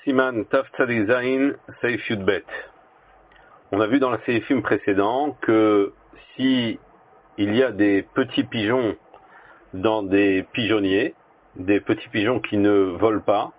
Siman Taf Tzadik Zayin Seif Yudbet. On a vu dans la séifim précédent que si il y a des petits pigeons dans des pigeonniers, des petits pigeons qui ne volent pas,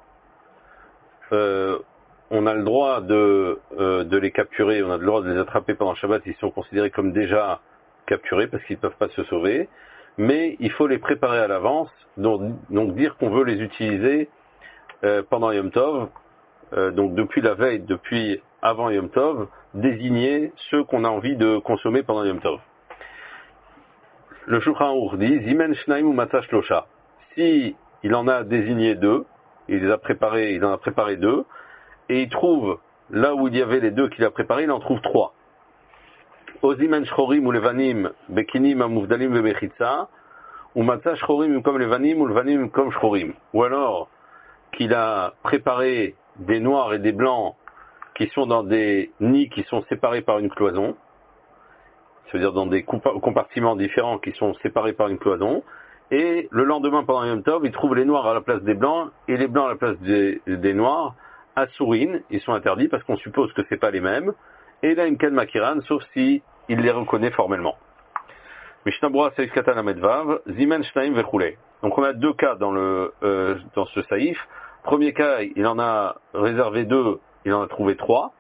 on a le droit de les capturer, on a le droit de les attraper pendant le Shabbat, ils sont considérés comme déjà capturés parce qu'ils ne peuvent pas se sauver, mais il faut les préparer à l'avance, donc dire qu'on veut les utiliser pendant Yom Tov, donc depuis la veille, depuis avant Yom Tov, désigner ceux qu'on a envie de consommer pendant Yom Tov. Le Shulchan Aruch dit Zimen Shnaim ou Matzah Shlosha. Si il en a désigné deux, il en a préparé deux, et il trouve là où il y avait les deux qu'il a préparés, il en trouve trois. Ozimen Shchorim ou Levanim Bekinim Amuvdalim Vebechitza, ou Matzah Shchorim comme Levanim ou Levanim comme Shchorim. Ou alors qu'il a préparé des noirs et des blancs qui sont dans des nids qui sont séparés par une cloison, c'est-à-dire dans des compartiments différents qui sont séparés par une cloison, et le lendemain pendant Yom Tov, il trouve les noirs à la place des blancs et les blancs à la place des noirs à Sourine, ils sont interdits parce qu'on suppose que c'est pas les mêmes, et là Imken Makiran, sauf si il les reconnaît formellement. Mishnah Berurah Saïf Katan Lamed Vav, Zimen Shnaim Vechulei. Donc on a deux cas dans ce saïf. Premier cas, il en a réservé deux, il en a trouvé trois.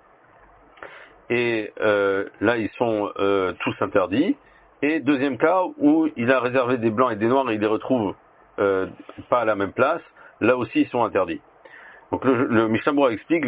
Et là, ils sont tous interdits. Et deuxième cas, où il a réservé des blancs et des noirs et il les retrouve pas à la même place, là aussi, ils sont interdits. Donc le Mishnah Berurah explique,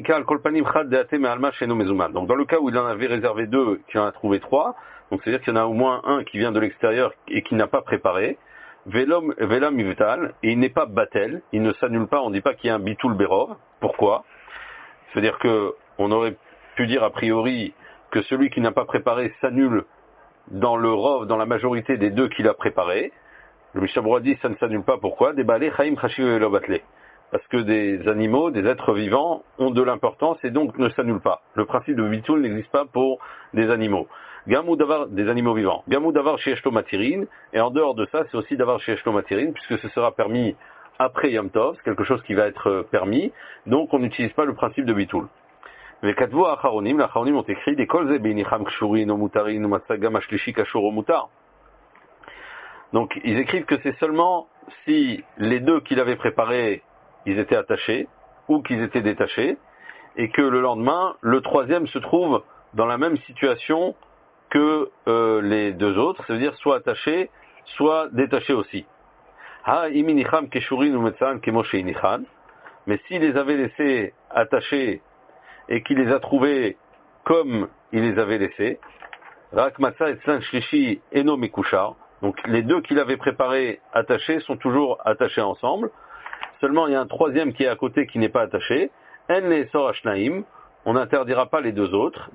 donc dans le cas où il en avait réservé deux, qu'il en a trouvé trois, donc c'est-à-dire qu'il y en a au moins un qui vient de l'extérieur et qui n'a pas préparé, Velam Yivtal, et il n'est pas batel, il ne s'annule pas, on ne dit pas qu'il y a un bitul berov. Pourquoi? C'est-à-dire que on aurait pu dire a priori que celui qui n'a pas préparé s'annule dans le rov, dans la majorité des deux qu'il a préparés. Le Mishnah Berurah dit ça ne s'annule pas. Pourquoi? Des balais chaim chashiv velo batle. Parce que des animaux, des êtres vivants ont de l'importance et donc ne s'annulent pas. Le principe de bitul n'existe pas pour des animaux. Gamou d'avoir des animaux vivants. Gamou d'avoir chez Eshlo Matirin, et en dehors de ça, c'est aussi d'avoir chez Eshlo Matirin, puisque ce sera permis après Yom Tov, c'est quelque chose qui va être permis, donc on n'utilise pas le principe de bitul. Les Katvu Acharonim, les Acharonim ont écrit des Kol Ze Beinicham Kshurin o Mutarin o Matzagam Ashlishi Kashur o Mutar. Donc ils écrivent que c'est seulement si les deux qu'il avait préparés, ils étaient attachés, ou qu'ils étaient détachés, et que le lendemain, le troisième se trouve dans la même situation que les deux autres, c'est-à-dire soit attaché, soit détaché aussi. Ha iminicham keshurin ou metsan kemoshe inichan. Mais s'il les avait laissés attachés et qu'il les a trouvés comme il les avait laissés, rak matza et tzlan shlishi eno mikushar. Donc les deux qu'il avait préparés attachés sont toujours attachés ensemble. Seulement il y a un troisième qui est à côté qui n'est pas attaché. En le sor ashnaim. On n'interdira pas les deux autres.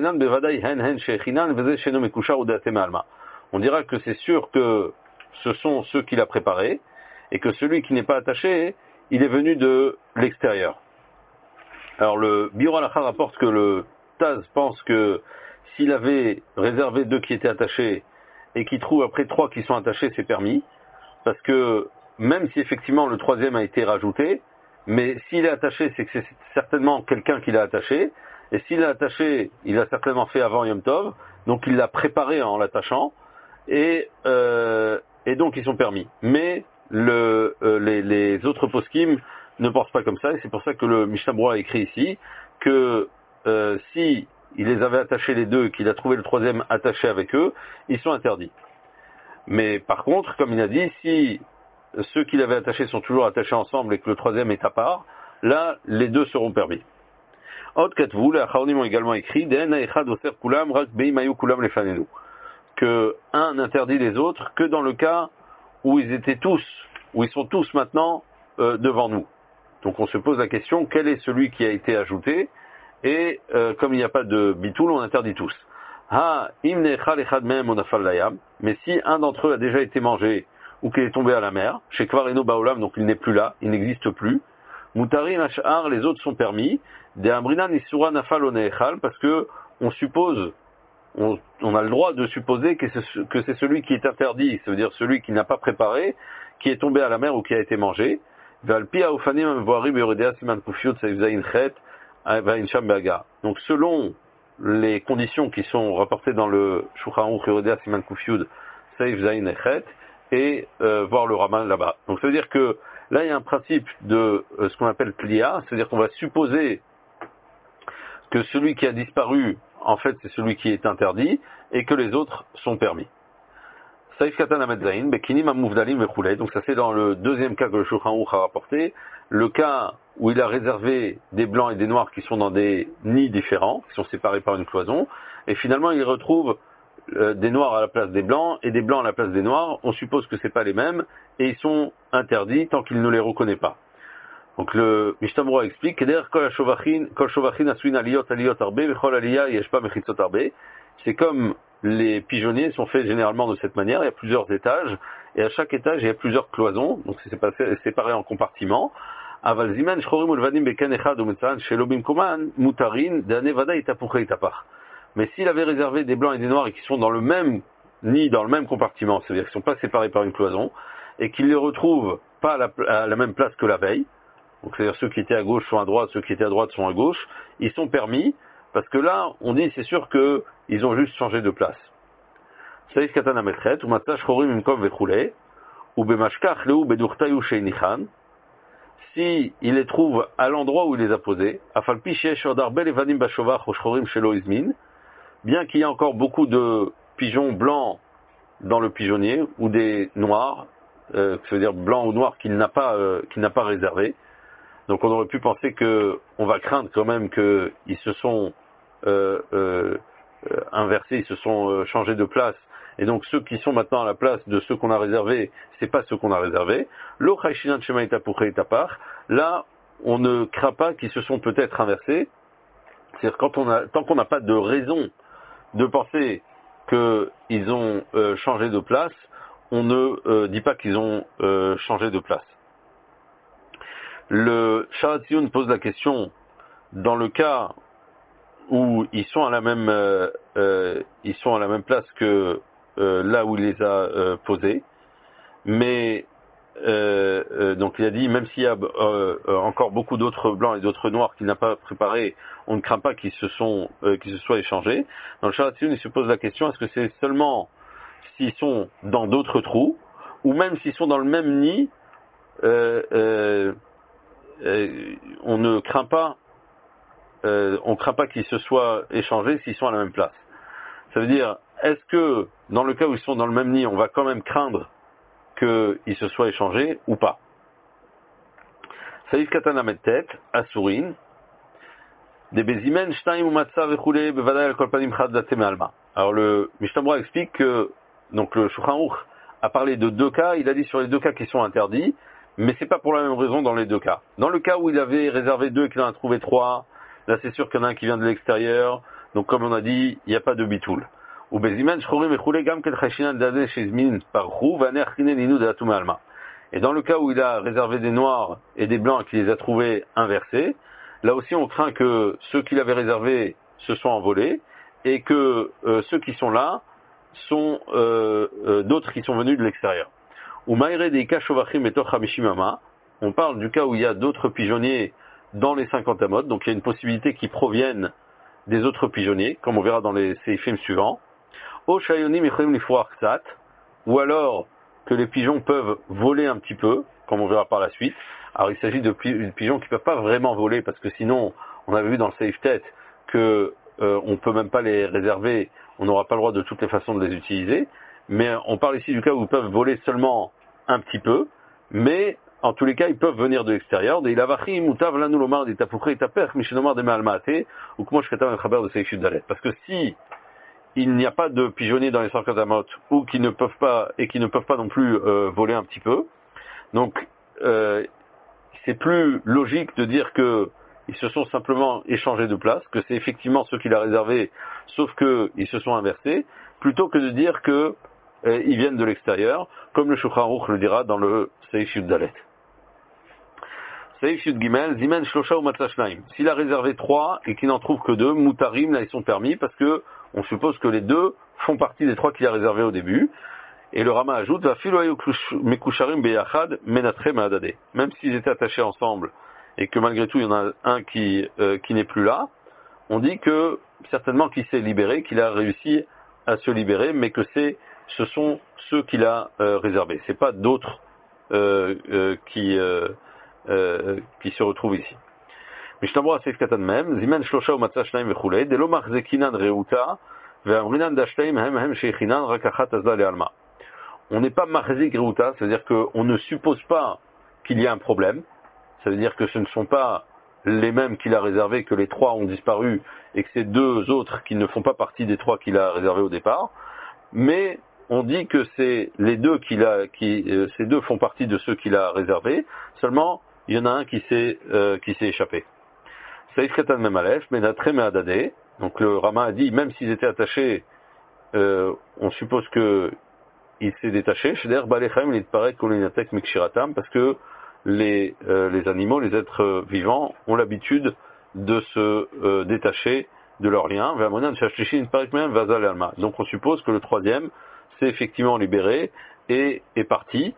On dira que c'est sûr que ce sont ceux qu'il a préparés et que celui qui n'est pas attaché, il est venu de l'extérieur. Alors le Biur Halacha rapporte que le Taz pense que s'il avait réservé deux qui étaient attachés et qu'il trouve après trois qui sont attachés, c'est permis. Parce que même si effectivement le troisième a été rajouté, mais s'il est attaché, c'est que c'est certainement quelqu'un qui l'a attaché. Et s'il l'a attaché, il l'a certainement fait avant Yom Tov. Donc il l'a préparé en l'attachant. Et donc ils sont permis. Mais les autres poskim ne pensent pas comme ça. Et c'est pour ça que le Mishnah Berurah a écrit ici que si il les avait attachés les deux et qu'il a trouvé le troisième attaché avec eux, ils sont interdits. Mais par contre, comme il a dit, si ceux qu'il avait attachés sont toujours attachés ensemble et que le troisième est à part, là, les deux seront permis. Autre Katvu, les Acharonim ont également écrit que un n'interdit les autres que dans le cas où ils sont tous maintenant devant nous. Donc on se pose la question, quel est celui qui a été ajouté? Et comme il n'y a pas de bitul, on interdit tous. Mais si un d'entre eux a déjà été mangé ou qu'il est tombé à la mer, chez Kvareno Baolam, donc il n'est plus là, il n'existe plus. Mutarin Ash'ar, les autres sont permis. De Amrinan Isura Nafal Oneechal, parce que on suppose, on a le droit de supposer que c'est celui qui est interdit, ça veut dire celui qui n'a pas préparé, qui est tombé à la mer ou qui a été mangé. Donc selon les conditions qui sont rapportées dans le Shulchan Aruch Yoredea Siman Kuf Yud Seif Zayin Echet et voir le Raman là-bas. Donc ça veut dire que là il y a un principe de ce qu'on appelle Tlia, c'est-à-dire qu'on va supposer que celui qui a disparu, en fait c'est celui qui est interdit et que les autres sont permis. Saif Katan Amed Zayin, Bekinim Amouvdalim Vechulei. Donc ça c'est dans le deuxième cas que le Shulchan Aruch a rapporté, le cas où il a réservé des blancs et des noirs qui sont dans des nids différents, qui sont séparés par une cloison, et finalement il retrouve des noirs à la place des blancs et des blancs à la place des noirs. On suppose que c'est pas les mêmes et ils sont interdits tant qu'il ne les reconnaît pas. Donc le Mishnah Berurah explique que c'est comme les pigeonniers sont faits généralement de cette manière, il y a plusieurs étages, et à chaque étage il y a plusieurs cloisons, donc c'est séparé en compartiments. Mais s'il avait réservé des blancs et des noirs et qui sont dans le même nid, dans le même compartiment, c'est-à-dire qu'ils ne sont pas séparés par une cloison, et qu'ils ne les retrouvent pas à la même place que la veille, donc c'est-à-dire ceux qui étaient à gauche sont à droite, ceux qui étaient à droite sont à gauche, ils sont permis, parce que là, on dit, c'est sûr qu'ils ont juste changé de place. Saïf katana metret, ou matach chorim imkom vechulei, ou bemashkach leu bedurtayu sheinichan, si il les trouve à l'endroit où il les a posés, afal pi sheyesh od arbe levanim bashovach o shchorim shelo izmin, bien qu'il y ait encore beaucoup de pigeons blancs dans le pigeonnier, ou des noirs, c'est-à-dire blancs ou noirs qu'il n'a pas réservé. Donc on aurait pu penser on va craindre quand même qu'ils se sont inversés, ils se sont changés de place. Et donc ceux qui sont maintenant à la place de ceux qu'on a réservés, c'est pas ceux qu'on a réservés. Là, on ne craint pas qu'ils se sont peut-être inversés. C'est-à-dire tant qu'on n'a pas de raison de penser qu'ils ont changé de place, on ne dit pas qu'ils ont changé de place. Le Sharatzion pose la question dans le cas où ils sont à la même place que là où il les a posés, mais donc il a dit même s'il y a encore beaucoup d'autres blancs et d'autres noirs qu'il n'a pas préparés, on ne craint pas qu'ils se soient échangés. Dans le Sharatzion, il se pose la question, est-ce que c'est seulement s'ils sont dans d'autres trous ou même s'ils sont dans le même nid, on ne craint pas qu'ils se soient échangés s'ils sont à la même place. Ça veut dire, est-ce que dans le cas où ils sont dans le même nid, on va quand même craindre qu'ils se soient échangés ou pas? Saïf katana mettet, asurin, des bezimen shtaim ou matza vechule bevadai al kol panim chad datem alma. Alors le Mishnah Berurah explique que donc le Shulchan Aruch a parlé de deux cas, il a dit sur les deux cas qui sont interdits, mais c'est pas pour la même raison dans les deux cas. Dans le cas où il avait réservé deux et qu'il en a trouvé trois, là c'est sûr qu'il y en a un qui vient de l'extérieur, donc comme on a dit, il n'y a pas de bitoul. Ou bezimen shchorim vechule gam ket chashinan dade shezmin parchu vaner chine ninu datum alma. Et dans le cas où il a réservé des noirs et des blancs et qu'il les a trouvés inversés, là aussi on craint que ceux qu'il avait réservés se soient envolés et que ceux qui sont là sont d'autres qui sont venus de l'extérieur. Ou maïre de ikashovachim etoch hamishimama, on parle du cas où il y a d'autres pigeonniers dans les 50 amot, donc il y a une possibilité qu'ils proviennent des autres pigeonniers, comme on verra dans les séifim suivants. O shayonim icholim lifroach ksat, ou alors que les pigeons peuvent voler un petit peu, comme on verra par la suite. Alors il s'agit de pigeons qui ne peuvent pas vraiment voler, parce que sinon, on avait vu dans le safe tête que on peut même pas les réserver, on n'aura pas le droit de toutes les façons de les utiliser. Mais on parle ici du cas où ils peuvent voler seulement un petit peu, mais en tous les cas, ils peuvent venir de l'extérieur. Parce que si il n'y a pas de pigeonniers dans les 150 amot, ou qui ne peuvent pas non plus voler un petit peu, donc c'est plus logique de dire que ils se sont simplement échangés de place, que c'est effectivement ceux qu'il a réservés, sauf qu'ils se sont inversés, plutôt que de dire que ils viennent de l'extérieur, comme le Shulchan Aruch le dira dans le Seif Yud Dalet. Seif Yud Gimel, Zimen Shlosha ou Matzah Shnaim. S'il a réservé 3 et qu'il n'en trouve que 2, Mutarim, là ils sont permis, parce que on suppose que les 2 font partie des 3 qu'il a réservés au début. Et le Rama ajoute, même s'ils étaient attachés ensemble, et que malgré tout il y en a un qui n'est plus là, on dit que certainement qu'il s'est libéré, qu'il a réussi à se libérer, mais que ce sont ceux qu'il a réservés. C'est pas d'autres qui se retrouvent ici. Mishnah Seif Katan Mem, Zimen Shlosha ou Matzah Shnaim vechulei, Delo Machzekinan Reuta, Ve'amrinan Dashtaim Hem Hem Sheichinan Rakachat Azla Le'alma. On n'est pas Machzik Reuta, c'est-à-dire qu'on ne suppose pas qu'il y a un problème, ça veut dire que ce ne sont pas les mêmes qu'il a réservés, que les trois ont disparu, et que c'est deux autres qui ne font pas partie des trois qu'il a réservés au départ, mais on dit que c'est les deux ces deux font partie de ceux qu'il a réservés, seulement il y en a un qui s'est échappé. Saïf Katan Memalef, Menatre Meadade. Donc le Rama a dit, même s'ils étaient attachés, on suppose que il s'est détaché. Sheder Balechaim il paraît Kolinatek Mikshiratam, parce que les animaux, les êtres vivants, ont l'habitude de se détacher de leurs liens. Donc on suppose que le troisième s'est effectivement libéré et est parti.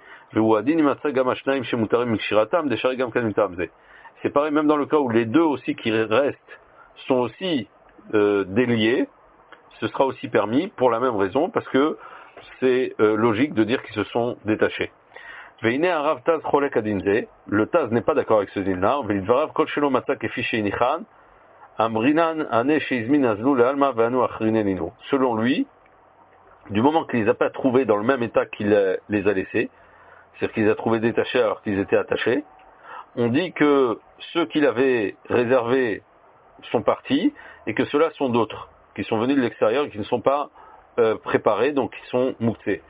C'est pareil même dans le cas où les deux aussi qui restent sont aussi déliés, ce sera aussi permis pour la même raison, parce que c'est logique de dire qu'ils se sont détachés. Le Taz n'est pas d'accord avec ce din-là. Selon lui, du moment qu'il les a pas trouvés dans le même état qu'il les a laissés, c'est-à-dire qu'il les a trouvés détachés alors qu'ils étaient attachés, on dit que ceux qu'il avait réservés sont partis et que ceux-là sont d'autres, qui sont venus de l'extérieur et qui ne sont pas préparés, donc qui sont moutés.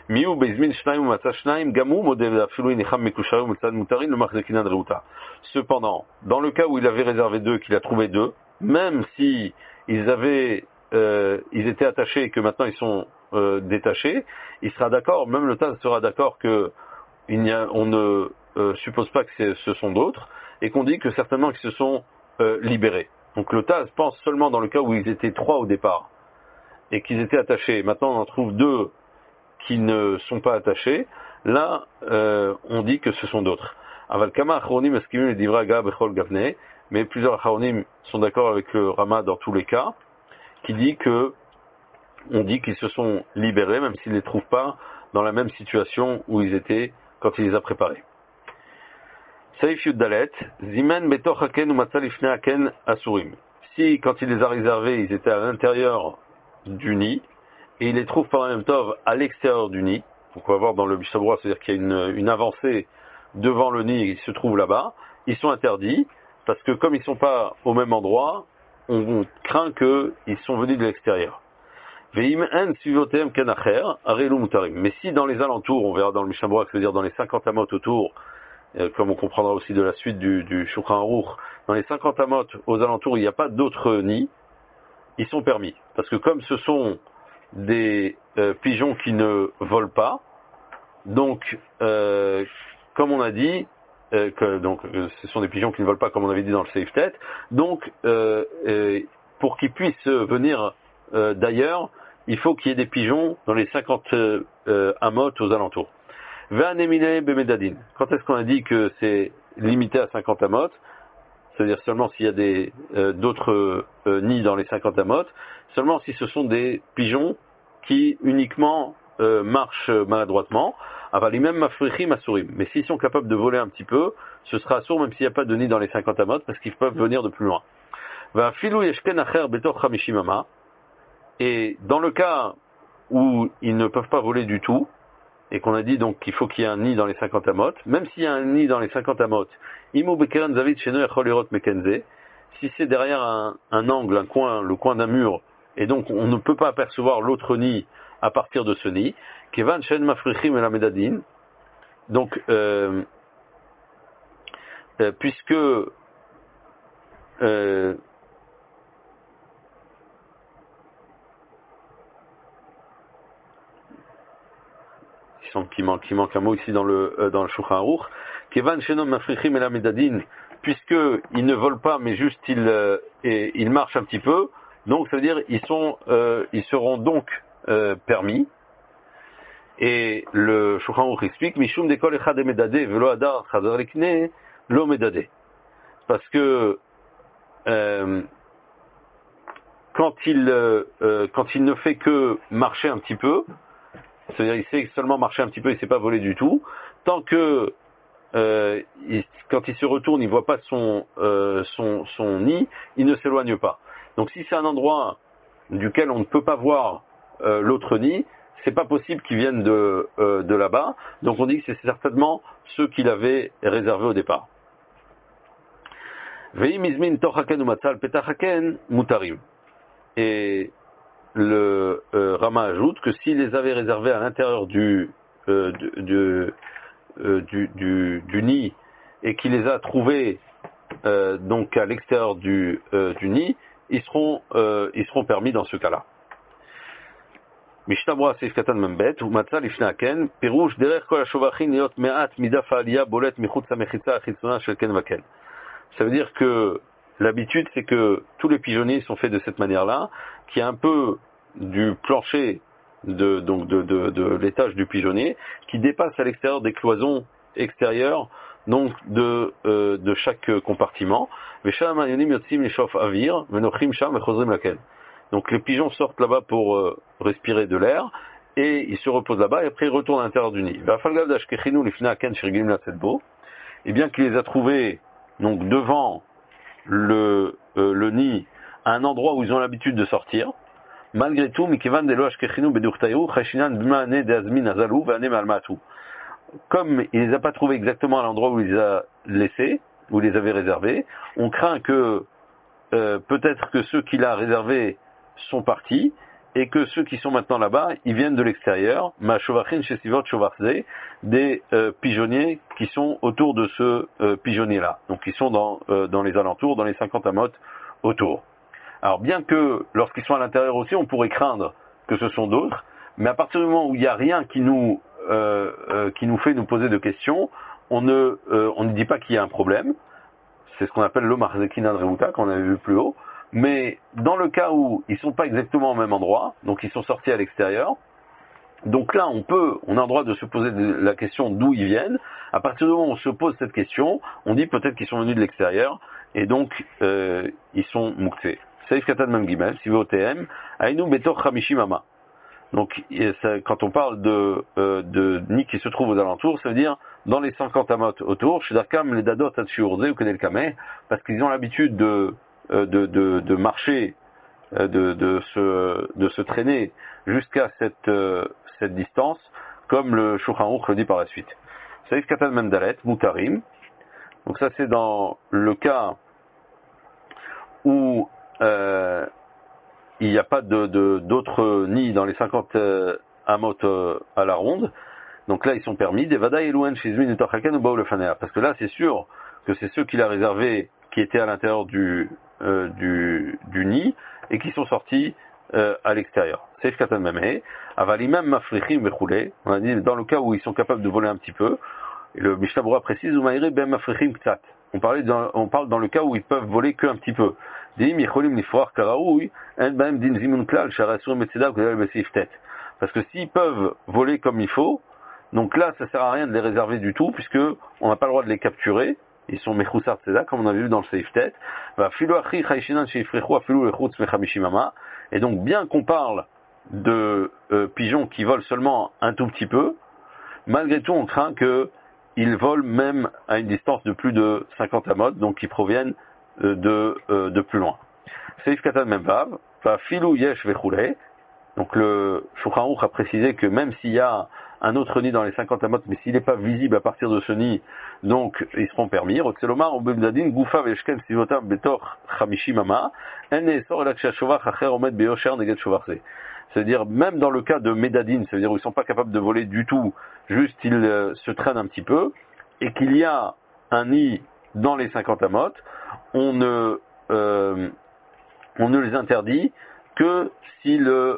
Cependant, dans le cas où il avait réservé deux, qu'il a trouvé deux, même si ils étaient attachés et que maintenant ils sont détachés, il sera d'accord, même le Taz sera d'accord que on ne suppose pas que ce sont d'autres, et qu'on dit que certainement qu'ils se sont libérés. Donc le Taz pense seulement dans le cas où ils étaient trois au départ, et qu'ils étaient attachés. Maintenant on en trouve deux qui ne sont pas attachés. Là, on dit que ce sont d'autres. Mais plusieurs Acharonim sont d'accord avec le Rama dans tous les cas, qui dit que on dit qu'ils se sont libérés, même s'ils ne les trouvent pas dans la même situation où ils étaient quand il les a préparés. Saïf Yuddalet, Zimen betoch haken ou matzal ifne haken asurim. Si, quand il les a réservés, ils étaient à l'intérieur du nid, et il les trouve par la même tov à l'extérieur du nid, donc on va voir dans le Mishabura, c'est-à-dire qu'il y a une avancée devant le nid, ils se trouvent là-bas, ils sont interdits, parce que comme ils ne sont pas au même endroit, on craint qu'ils sont venus de l'extérieur. Mais si dans les alentours, on verra dans le Mishabura, c'est-à-dire dans les 50 amot autour, comme on comprendra aussi de la suite du Shulchan Aruch, dans les 50 amot aux alentours, il n'y a pas d'autres nids, ils sont permis. Parce que comme ce sont des pigeons qui ne volent pas, donc comme on a dit, ce sont des pigeons qui ne volent pas comme on avait dit dans le Seif Tet, donc pour qu'ils puissent venir d'ailleurs, il faut qu'il y ait des pigeons dans les 50 amot aux alentours. Ve'anemine bemedadin. Quand est-ce qu'on a dit que c'est limité à 50 amot? C'est-à-dire seulement s'il y a d'autres nids dans les 50 amot, seulement si ce sont des pigeons qui uniquement marchent maladroitement. Avalimem mafrichim asurim. Mais s'ils sont capables de voler un petit peu, ce sera assourd même s'il n'y a pas de nid dans les 50 amot, parce qu'ils peuvent venir de plus loin. Ve'afilu yeshken acher betoch 50 ama. Et dans le cas où ils ne peuvent pas voler du tout, et qu'on a dit donc qu'il faut qu'il y ait un nid dans les 50 amot, même s'il y a un nid dans les 50 amot, si c'est derrière un angle, un coin, le coin d'un mur, et donc on ne peut pas apercevoir l'autre nid à partir de ce nid, kevan shen mafrichim el medadin, donc puisque qui manque un mot ici dans le Shulchan Aruch, Kevan shenom mafrichim el medadin, puisque ils ne volent pas mais juste ils marchent un petit peu, donc ça veut dire ils seront donc permis. Et le Shulchan Aruch explique, Mishum dekol echad medade velo adar chazar lekne lo medade. Parce que quand il ne fait que marcher un petit peu, c'est-à-dire il sait seulement marcher un petit peu, il ne sait pas voler du tout, tant que quand il se retourne, il ne voit pas son nid, il ne s'éloigne pas. Donc si c'est un endroit duquel on ne peut pas voir l'autre nid, c'est pas possible qu'ils viennent de là-bas. Donc on dit que c'est certainement ceux qu'il avait réservés au départ. Et le Rama ajoute que s'il les avait réservés à l'intérieur du nid et qu'il les a trouvés donc à l'extérieur du nid, ils seront permis dans ce cas-là. Mishtabra Seif Katan Membet, ou Matzah Lifna Ken, Pirouche derrière Kol HaShovachim Liot Me'at Midaf Aliyah Bolet Michutz HaMechitza Achitzona Shel Ken Vaken. Ça veut dire que l'habitude, c'est que tous les pigeonniers sont faits de cette manière-là, qui est un peu du plancher de l'étage du pigeonnier, qui dépasse à l'extérieur des cloisons extérieures, donc de chaque compartiment. Donc les pigeons sortent là-bas pour respirer de l'air, et ils se reposent là-bas, et après ils retournent à l'intérieur du nid. Et bien qu'il les a trouvés donc devant le nid, à un endroit où ils ont l'habitude de sortir, malgré tout, comme il les a pas trouvés exactement à l'endroit où il les a laissés, où il les avait réservés, on craint que peut-être que ceux qu'il a réservés sont partis, et que ceux qui sont maintenant là-bas, ils viennent de l'extérieur, des pigeonniers qui sont autour de ce pigeonnier-là, donc qui sont dans les alentours, dans les 50 amotes autour. Alors bien que lorsqu'ils sont à l'intérieur aussi, on pourrait craindre que ce sont d'autres, mais à partir du moment où il n'y a rien qui nous fait nous poser de questions, on ne dit pas qu'il y a un problème. C'est ce qu'on appelle l'Omar Zekinan Reuta, qu'on avait vu plus haut. Mais dans le cas où ils sont pas exactement au même endroit, donc ils sont sortis à l'extérieur, donc là on a le droit de se poser la question d'où ils viennent. À partir du moment où on se pose cette question, on dit peut-être qu'ils sont venus de l'extérieur, et donc ils sont muktsé. Saïf Katan Mem Gimel, si vous OTM, Aïnou Betor Hamishimama. Donc quand on parle de nids qui se trouvent aux alentours, ça veut dire dans les 50 amotes autour, chez Darkam, les Dadot Hatshiurze ou Kedel Kameh, parce qu'ils ont l'habitude de marcher, de se traîner jusqu'à cette distance, comme le Shulchan Aruch le dit par la suite. Saïf Katan Mendalet, Mutarim. Donc ça c'est dans le cas où il n'y a pas d'autres nids dans les 50 amot à la ronde. Donc là ils sont permis. Parce que là c'est sûr que c'est ceux qu'il a réservés qui étaient à l'intérieur du nid et qui sont sortis à l'extérieur. Seif Katan Memhe, Avalimem Mafrichim Bechoulé, on a dit dans le cas où ils sont capables de voler un petit peu, et le Mishnah Berurah précise, Umaïre Ben Mafrichim Ktsat. On parle dans le cas où ils peuvent voler qu'un petit peu. Parce que s'ils peuvent voler comme il faut, donc là ça sert à rien de les réserver du tout, puisque on n'a pas le droit de les capturer. Ils sont mechoussar tzedek, comme on avait vu dans le seif-tet. Et donc, bien qu'on parle de pigeons qui volent seulement un tout petit peu, malgré tout, on craint qu'ils volent même à une distance de plus de 50 amot, donc qui proviennent de plus loin. Seif katan memvav, filou yesh vechule. Donc le Shulchan Aruch a précisé que même s'il y a un autre nid dans les 50 amot, mais s'il n'est pas visible à partir de ce nid, donc ils seront permis. Rotselomar ubemdadin gufa veshken sivotam betor chamishim ama en neesor elak shashovach acher omed beyosher neged shovarse. C'est-à-dire même dans le cas de médadine, c'est-à-dire où ils sont pas capables de voler du tout, juste ils se traînent un petit peu, et qu'il y a un nid dans les 50 amot, on ne les interdit que si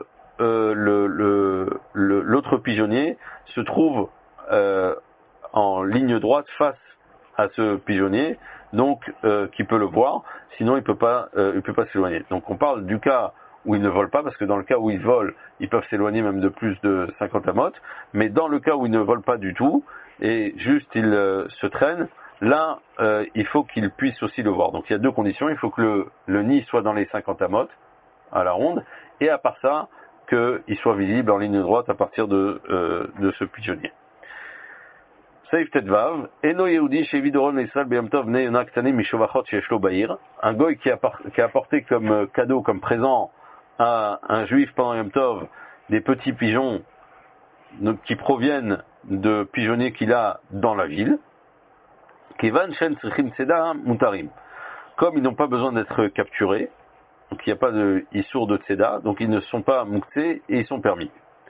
l'autre pigeonnier se trouve en ligne droite face à ce pigeonnier, donc qui peut le voir, sinon il peut pas s'éloigner. Donc on parle du cas où ils ne volent pas, parce que dans le cas où ils volent, ils peuvent s'éloigner même de plus de 50 amot, mais dans le cas où ils ne volent pas du tout, et juste ils se traînent, là, il faut qu'ils puissent aussi le voir. Donc il y a deux conditions, il faut que le nid soit dans les 50 amot, à la ronde, et à part ça, qu'il soit visible en ligne droite à partir de ce pigeonnier. Seif Tetvav, Eno Yehudi chez Vidoron Israël Beyom Tov Ne Yona Ktane Mishovachot Sheshlo Bahir, un goy qui a apporté comme cadeau, comme présent à un juif pendant Yom Tov des petits pigeons qui proviennent de pigeonniers qu'il a dans la ville. Kevan Shen Tzrichim Tzeda Mutarim. Comme ils n'ont pas besoin d'être capturés, donc il n'y a pas de issour de Tzeda, donc ils ne sont pas muktsé et ils sont permis.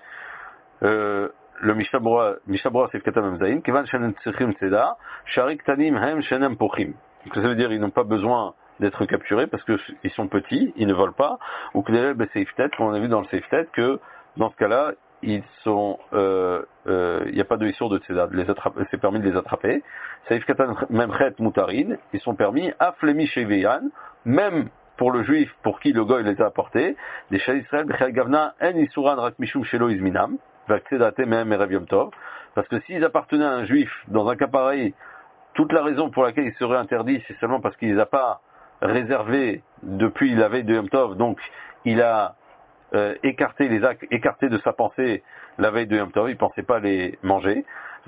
Le Mishabura c'est le Katam Amzaïn, Kevan Shen Tzrichim Tzeda, Sharik Tanim Hem Shenem Pochim. Donc ça veut dire qu'ils n'ont pas besoin d'être capturés parce qu'ils sont petits, ils ne volent pas, ou que les Seiftet, comme on a vu dans le Seiftet, que dans ce cas-là, il n'y a pas de issour de Tzeda, c'est permis de les attraper. Saif Katan Memchet Mutarin, ils sont permis, Aflemi Sheveyan, même pour le juif pour qui le goy les a apportés, des Shal Israël, Bechal Gavna, En Isuran Rak Mishum Shelo Izminam, Vaktzedate Mehem Erev Yom Tov, parce que s'ils appartenaient à un juif, dans un cas pareil, toute la raison pour laquelle ils seraient interdits, c'est seulement parce qu'il les a pas réservés depuis la veille de Yom Tov, donc il a écarté de sa pensée la veille de Yom Tov, il pensait pas les manger.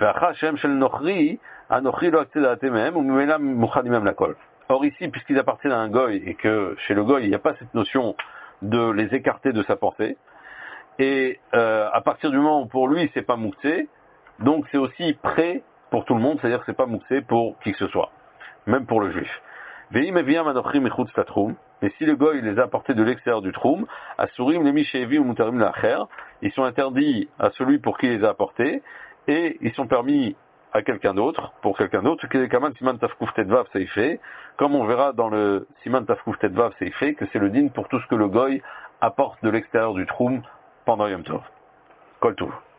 Or ici, puisqu'ils appartiennent à un goy et que chez le goy il n'y a pas cette notion de les écarter de sa pensée, et à partir du moment où pour lui c'est pas muktsé, donc c'est aussi prêt pour tout le monde, c'est-à-dire que c'est pas muktsé pour qui que ce soit, même pour le juif. Mais si le goy les a apportés de l'extérieur du troum, asurim les mishevi ou mutarim lacher, ils sont interdits à celui pour qui les a apportés, et ils sont permis à quelqu'un d'autre, pour quelqu'un d'autre, qui est kaman siman tafkouf tetvav seifé, comme on verra dans le siman tafkouf tetvav seifé, que c'est le din pour tout ce que le goy apporte de l'extérieur du troum pendant Yom Tov. Kol Tov.